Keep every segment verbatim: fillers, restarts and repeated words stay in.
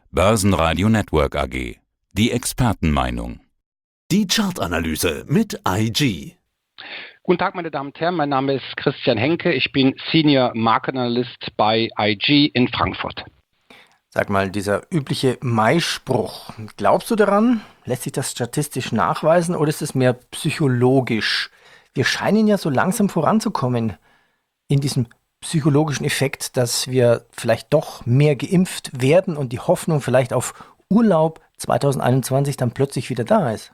Börsenradio Network A G. Die Expertenmeinung. Die Chartanalyse mit I G. Guten Tag, meine Damen und Herren. Mein Name ist Christian Henke. Ich bin Senior Market Analyst bei I G in Frankfurt. Sag mal, dieser übliche Mai-Spruch, glaubst du daran? Lässt sich das statistisch nachweisen oder ist es mehr psychologisch? Wir scheinen ja so langsam voranzukommen in diesem psychologischen Effekt, dass wir vielleicht doch mehr geimpft werden und die Hoffnung vielleicht auf Urlaub zwanzig einundzwanzig dann plötzlich wieder da ist.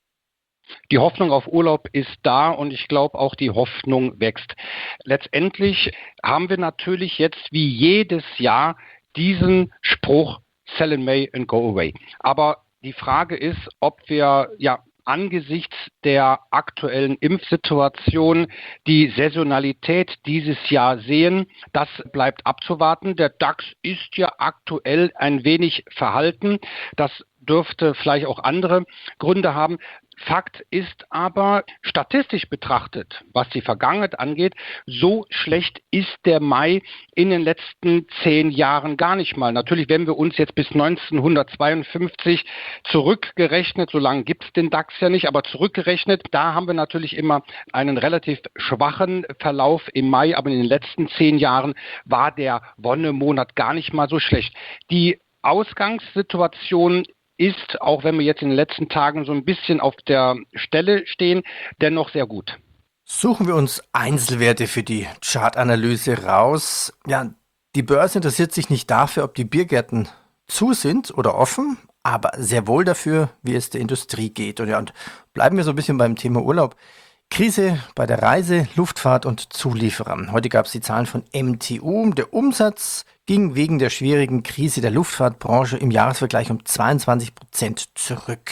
Die Hoffnung auf Urlaub ist da und ich glaube auch die Hoffnung wächst. Letztendlich haben wir natürlich jetzt wie jedes Jahr diesen Spruch Sell in May and go away. Aber die Frage ist, ob wir ja angesichts der aktuellen Impfsituation die Saisonalität dieses Jahr sehen. Das bleibt abzuwarten. Der DAX ist ja aktuell ein wenig verhalten. Das dürfte vielleicht auch andere Gründe haben. Fakt ist aber, statistisch betrachtet, was die Vergangenheit angeht, so schlecht ist der Mai in den letzten zehn Jahren gar nicht mal. Natürlich, wenn wir uns jetzt bis neunzehnhundertzweiundfünfzig zurückgerechnet, so lange gibt es den DAX ja nicht, aber zurückgerechnet, da haben wir natürlich immer einen relativ schwachen Verlauf im Mai, aber in den letzten zehn Jahren war der Wonnemonat gar nicht mal so schlecht. Die Ausgangssituation ist, auch wenn wir jetzt in den letzten Tagen so ein bisschen auf der Stelle stehen, dennoch sehr gut. Suchen wir uns Einzelwerte für die Chartanalyse raus. Ja, die Börse interessiert sich nicht dafür, ob die Biergärten zu sind oder offen, aber sehr wohl dafür, wie es der Industrie geht. Und ja, und bleiben wir so ein bisschen beim Thema Urlaub. Krise bei der Reise, Luftfahrt und Zulieferern. Heute gab es die Zahlen von M T U. Der Umsatz ging wegen der schwierigen Krise der Luftfahrtbranche im Jahresvergleich um zweiundzwanzig Prozent zurück.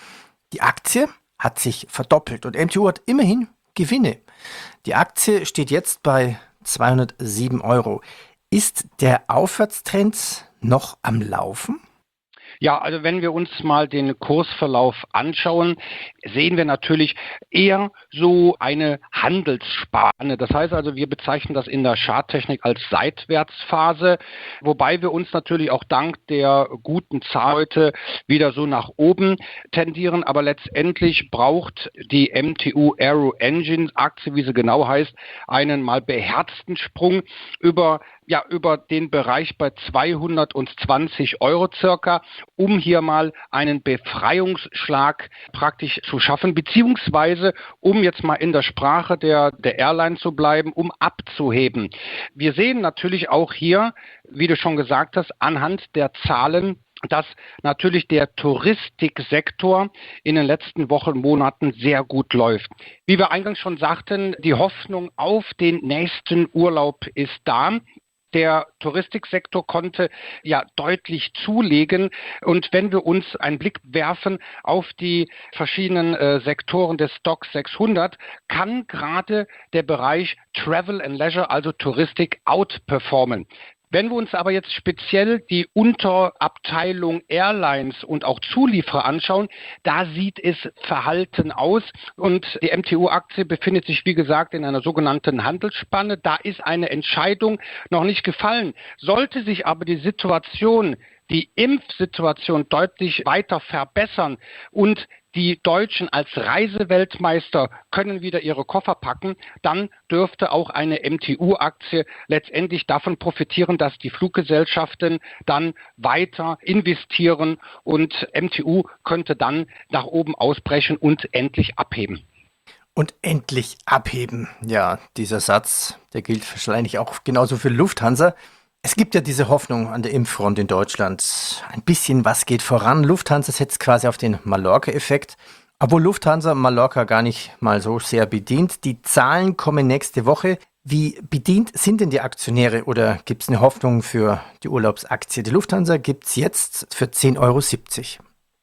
Die Aktie hat sich verdoppelt und M T U hat immerhin Gewinne. Die Aktie steht jetzt bei zweihundertsieben Euro. Ist der Aufwärtstrend noch am Laufen? Ja, also wenn wir uns mal den Kursverlauf anschauen, sehen wir natürlich eher so eine Handelsspanne. Das heißt also, wir bezeichnen das in der Charttechnik als Seitwärtsphase, wobei wir uns natürlich auch dank der guten Zahl heute wieder so nach oben tendieren. Aber letztendlich braucht die M T U Aero Engines Aktie, wie sie genau heißt, einen mal beherzten Sprung über ja über den Bereich bei zweihundertzwanzig Euro circa, um hier mal einen Befreiungsschlag praktisch zu schaffen, beziehungsweise um jetzt mal in der Sprache der, der Airline zu bleiben, um abzuheben. Wir sehen natürlich auch hier, wie du schon gesagt hast, anhand der Zahlen, dass natürlich der Touristiksektor in den letzten Wochen, Monaten sehr gut läuft. Wie wir eingangs schon sagten, die Hoffnung auf den nächsten Urlaub ist da. Der Touristiksektor konnte ja deutlich zulegen. Und wenn wir uns einen Blick werfen auf die verschiedenen äh, Sektoren des Stoxx sechshundert, kann gerade der Bereich Travel and Leisure, also Touristik, outperformen. Wenn wir uns aber jetzt speziell die Unterabteilung Airlines und auch Zulieferer anschauen, da sieht es verhalten aus und die M T U-Aktie befindet sich, wie gesagt, in einer sogenannten Handelsspanne. Da ist eine Entscheidung noch nicht gefallen. Sollte sich aber die Situation, die Impfsituation deutlich weiter verbessern und die Deutschen als Reiseweltmeister können wieder ihre Koffer packen, dann dürfte auch eine M T U-Aktie letztendlich davon profitieren, dass die Fluggesellschaften dann weiter investieren und M T U könnte dann nach oben ausbrechen und endlich abheben. Und endlich abheben. Ja, dieser Satz, der gilt wahrscheinlich auch genauso für Lufthansa. Es gibt ja diese Hoffnung an der Impffront in Deutschland. Ein bisschen was geht voran. Lufthansa setzt quasi auf den Mallorca-Effekt. Obwohl Lufthansa Mallorca gar nicht mal so sehr bedient. Die Zahlen kommen nächste Woche. Wie bedient sind denn die Aktionäre oder gibt es eine Hoffnung für die Urlaubsaktie? Die Lufthansa gibt es jetzt für zehn Euro siebzig.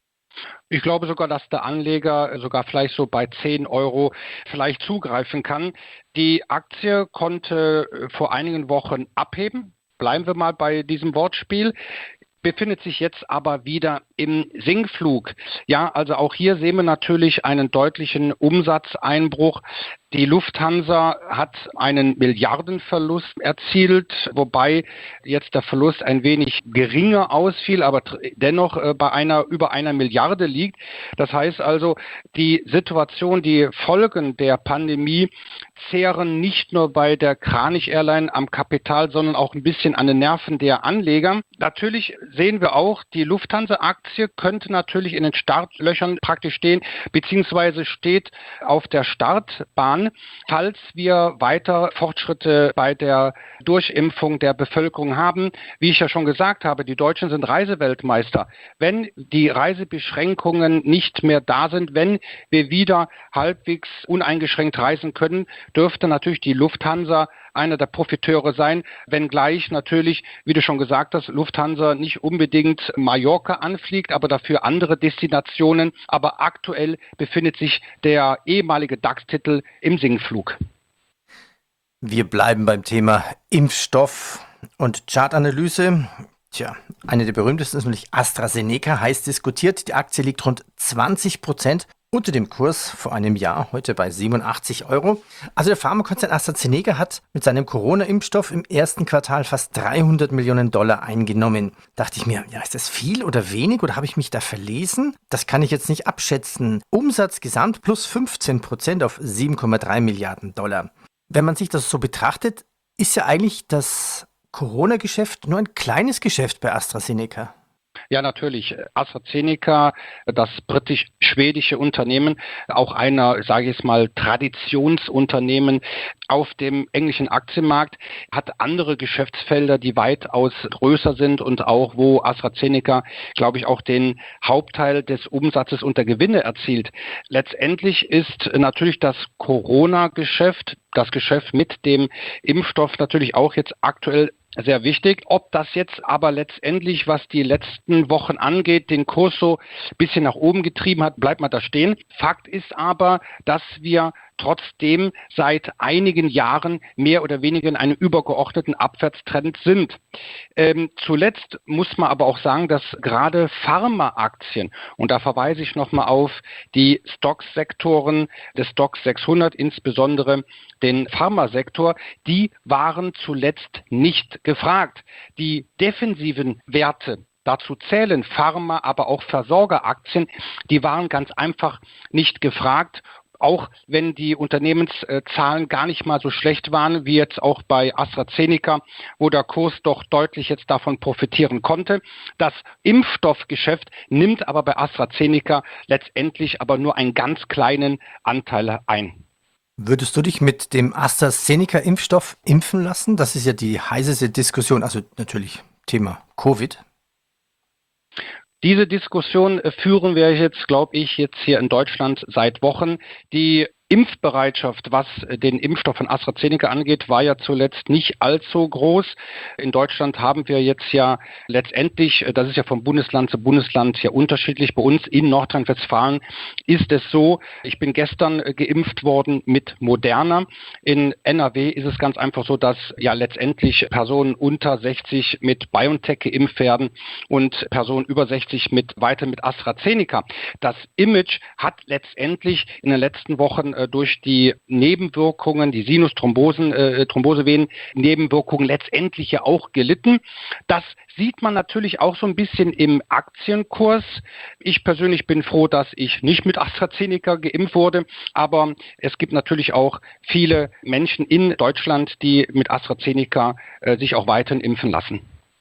Ich glaube sogar, dass der Anleger sogar vielleicht so bei zehn Euro vielleicht zugreifen kann. Die Aktie konnte vor einigen Wochen abheben. Bleiben wir mal bei diesem Wortspiel. Befindet sich jetzt aber wieder im Sinkflug. Ja, also auch hier sehen wir natürlich einen deutlichen Umsatzeinbruch. Die Lufthansa hat einen Milliardenverlust erzielt, wobei jetzt der Verlust ein wenig geringer ausfiel, aber dennoch bei einer über einer Milliarde liegt. Das heißt also, die Situation, die Folgen der Pandemie zehren nicht nur bei der Kranich Airline am Kapital, sondern auch ein bisschen an den Nerven der Anleger. Natürlich sehen wir auch, die Lufthansa-Aktie könnte natürlich in den Startlöchern praktisch stehen, beziehungsweise steht auf der Startbahn, falls wir weiter Fortschritte bei der Durchimpfung der Bevölkerung haben. Wie ich ja schon gesagt habe, die Deutschen sind Reiseweltmeister. Wenn die Reisebeschränkungen nicht mehr da sind, wenn wir wieder halbwegs uneingeschränkt reisen können, dürfte natürlich die Lufthansa einer der Profiteure sein, wenngleich natürlich, wie du schon gesagt hast, Lufthansa nicht unbedingt Mallorca anfliegt, aber dafür andere Destinationen. Aber aktuell befindet sich der ehemalige DAX-Titel im Sinkflug. Wir bleiben beim Thema Impfstoff und Chartanalyse. Tja, eine der berühmtesten ist natürlich AstraZeneca, heiß diskutiert. Die Aktie liegt rund zwanzig Prozent unter dem Kurs vor einem Jahr, heute bei siebenundachtzig Euro. Also der Pharmakonzern AstraZeneca hat mit seinem Corona-Impfstoff im ersten Quartal fast dreihundert Millionen Dollar eingenommen. Dachte ich mir, ja, ist das viel oder wenig oder habe ich mich da verlesen? Das kann ich jetzt nicht abschätzen. Umsatz gesamt plus fünfzehn Prozent auf sieben Komma drei Milliarden Dollar. Wenn man sich das so betrachtet, ist ja eigentlich das Corona-Geschäft nur ein kleines Geschäft bei AstraZeneca. Ja, natürlich. AstraZeneca, das britisch-schwedische Unternehmen, auch einer, sage ich jetzt mal, Traditionsunternehmen auf dem englischen Aktienmarkt, hat andere Geschäftsfelder, die weitaus größer sind und auch, wo AstraZeneca, glaube ich, auch den Hauptteil des Umsatzes und der Gewinne erzielt. Letztendlich ist natürlich das Corona-Geschäft, das Geschäft mit dem Impfstoff natürlich auch jetzt aktuell sehr wichtig. Ob das jetzt aber letztendlich, was die letzten Wochen angeht, den Kurs so ein bisschen nach oben getrieben hat, bleibt mal da stehen. Fakt ist aber, dass wir trotzdem seit einigen Jahren mehr oder weniger in einem übergeordneten Abwärtstrend sind. Ähm, zuletzt muss man aber auch sagen, dass gerade Pharmaaktien, und da verweise ich nochmal auf die Stocksektoren des Stoxx sechshundert, insbesondere den Pharmasektor, die waren zuletzt nicht gefragt. Die defensiven Werte, dazu zählen Pharma, aber auch Versorgeraktien, die waren ganz einfach nicht gefragt. Auch wenn die Unternehmenszahlen gar nicht mal so schlecht waren, wie jetzt auch bei AstraZeneca, wo der Kurs doch deutlich jetzt davon profitieren konnte. Das Impfstoffgeschäft nimmt aber bei AstraZeneca letztendlich aber nur einen ganz kleinen Anteil ein. Würdest du dich mit dem AstraZeneca-Impfstoff impfen lassen? Das ist ja die heißeste Diskussion, also natürlich Thema Covid. Diese Diskussion führen wir jetzt, glaube ich, jetzt hier in Deutschland seit Wochen. Die Impfbereitschaft, was den Impfstoff von AstraZeneca angeht, war ja zuletzt nicht allzu groß. In Deutschland haben wir jetzt ja letztendlich, das ist ja von Bundesland zu Bundesland ja unterschiedlich. Bei uns in Nordrhein-Westfalen ist es so, ich bin gestern geimpft worden mit Moderna. In N R W ist es ganz einfach so, dass ja letztendlich Personen unter sechzig mit BioNTech geimpft werden und Personen über sechzig mit weiter mit AstraZeneca. Das Image hat letztendlich in den letzten Wochen durch die Nebenwirkungen, die Sinusthrombosen, äh, Thrombosevenen, Nebenwirkungen letztendlich ja auch gelitten. Das sieht man natürlich auch so ein bisschen im Aktienkurs. Ich persönlich bin froh, dass ich nicht mit AstraZeneca geimpft wurde, aber es gibt natürlich auch viele Menschen in Deutschland, die mit AstraZeneca äh, sich auch weiterhin impfen lassen.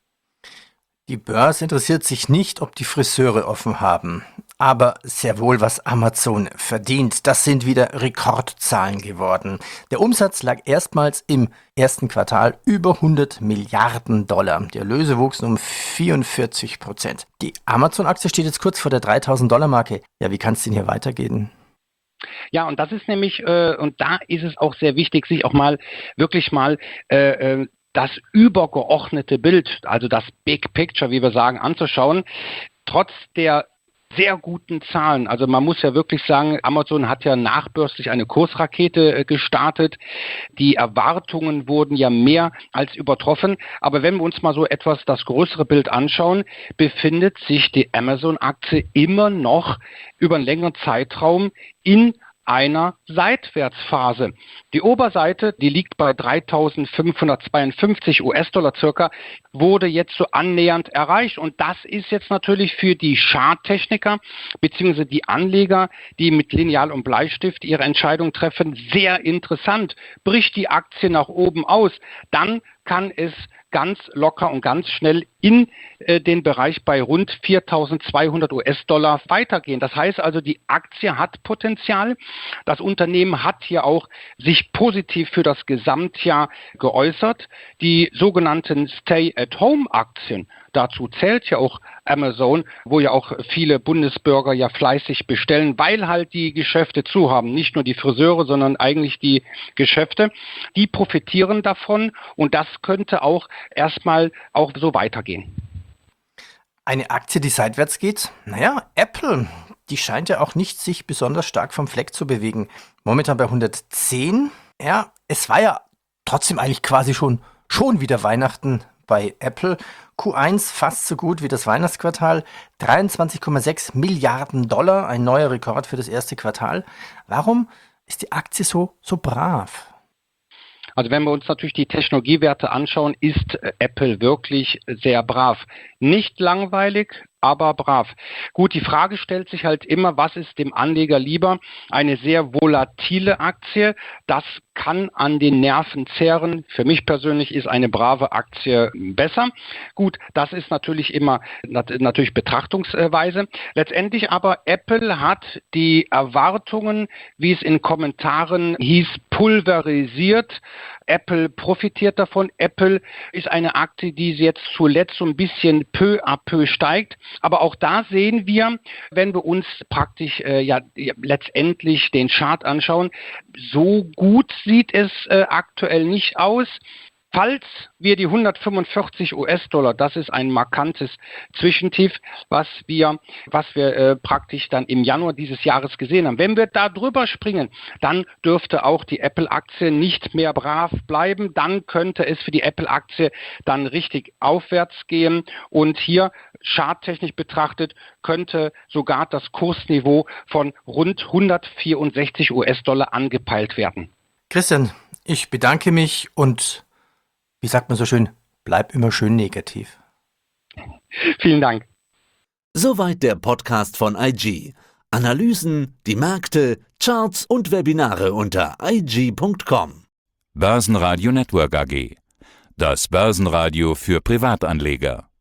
Die Börse interessiert sich nicht, ob die Friseure offen haben, aber sehr wohl, was Amazon verdient. Das sind wieder Rekordzahlen geworden. Der Umsatz lag erstmals im ersten Quartal über hundert Milliarden Dollar. Die Erlöse wuchsen um vierundvierzig Prozent. Die Amazon-Aktie steht jetzt kurz vor der dreitausend Dollar Marke. Ja, wie kann es denn hier weitergehen? Ja, und das ist nämlich, äh, und da ist es auch sehr wichtig, sich auch mal wirklich mal äh, das übergeordnete Bild, also das Big Picture, wie wir sagen, anzuschauen. Trotz der sehr guten Zahlen. Also man muss ja wirklich sagen, Amazon hat ja nachbörslich eine Kursrakete äh, gestartet. Die Erwartungen wurden ja mehr als übertroffen. Aber wenn wir uns mal so etwas das größere Bild anschauen, befindet sich die Amazon-Aktie immer noch über einen längeren Zeitraum in einer Seitwärtsphase. Die Oberseite, die liegt bei dreitausendfünfhundertzweiundfünfzig US-Dollar circa, wurde jetzt so annähernd erreicht. Und das ist jetzt natürlich für die Charttechniker bzw. die Anleger, die mit Lineal und Bleistift ihre Entscheidung treffen, sehr interessant. Bricht die Aktie nach oben aus, dann kann es ganz locker und ganz schnell in äh, den Bereich bei rund viertausendzweihundert US-Dollar weitergehen. Das heißt also, die Aktie hat Potenzial. Das Unternehmen hat hier auch sich positiv für das Gesamtjahr geäußert. Die sogenannten Stay-at-Home-Aktien, dazu zählt ja auch Amazon, wo ja auch viele Bundesbürger ja fleißig bestellen, weil halt die Geschäfte zu haben. Nicht nur die Friseure, sondern eigentlich die Geschäfte. Die profitieren davon und das könnte auch erstmal auch so weitergehen. Eine Aktie, die seitwärts geht? Naja, Apple, die scheint ja auch nicht sich besonders stark vom Fleck zu bewegen. Momentan bei hundertzehn. Ja, es war ja trotzdem eigentlich quasi schon, schon wieder Weihnachten bei Apple. Q eins fast so gut wie das Weihnachtsquartal. dreiundzwanzig Komma sechs Milliarden Dollar, ein neuer Rekord für das erste Quartal. Warum ist die Aktie so, so brav? Also wenn wir uns natürlich die Technologiewerte anschauen, ist Apple wirklich sehr brav. Nicht langweilig, aber brav. Gut, die Frage stellt sich halt immer, was ist dem Anleger lieber? Eine sehr volatile Aktie, das kann an den Nerven zehren. Für mich persönlich ist eine brave Aktie besser. Gut, das ist natürlich immer nat- natürlich Betrachtungsweise. Letztendlich aber Apple hat die Erwartungen, wie es in Kommentaren hieß, pulverisiert. Apple profitiert davon. Apple ist eine Aktie, die jetzt zuletzt so ein bisschen peu à peu steigt. Aber auch da sehen wir, wenn wir uns praktisch äh, ja letztendlich den Chart anschauen, so gut sieht es äh, aktuell nicht aus. Falls wir die hundertfünfundvierzig US-Dollar, das ist ein markantes Zwischentief, was wir, was wir äh, praktisch dann im Januar dieses Jahres gesehen haben. Wenn wir da drüber springen, dann dürfte auch die Apple-Aktie nicht mehr brav bleiben. Dann könnte es für die Apple-Aktie dann richtig aufwärts gehen. Und hier charttechnisch betrachtet könnte sogar das Kursniveau von rund hundertvierundsechzig US-Dollar angepeilt werden. Christian, ich bedanke mich und wie sagt man so schön, bleib immer schön negativ. Vielen Dank. Soweit der Podcast von I G. Analysen, die Märkte, Charts und Webinare unter i g punkt com. Börsenradio Network A G. Das Börsenradio für Privatanleger.